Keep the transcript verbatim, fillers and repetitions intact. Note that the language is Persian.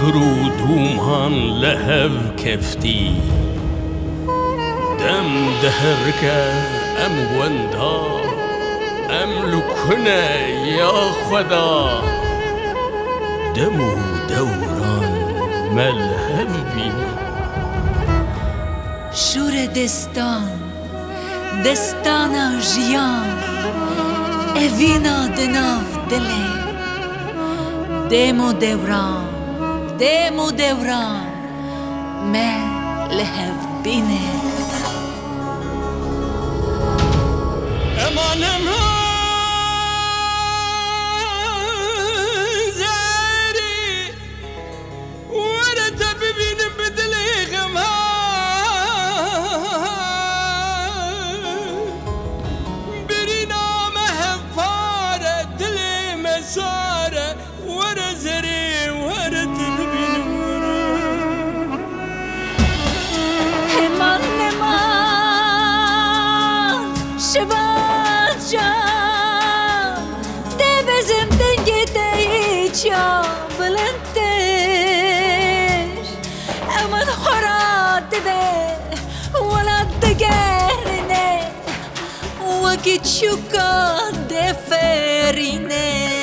گرو دومان لهف کفتی دم دهرکه ام وندا ام لکنه یا خدا دمو دوران ملهف بین شور دستان دستانا ژیان اوینا دناف دله دمو دوران دمو دوران ملهف بینه امان امان زاری ورد ببینم بدلی غمان برینا مهفاره دلی مساره ورد زری ورد ببینم همان همان شبان جان ده بزم دنگی دیچا بلندش امان خوراد ده ولاد دگرنه وکی چوکا ده فرینه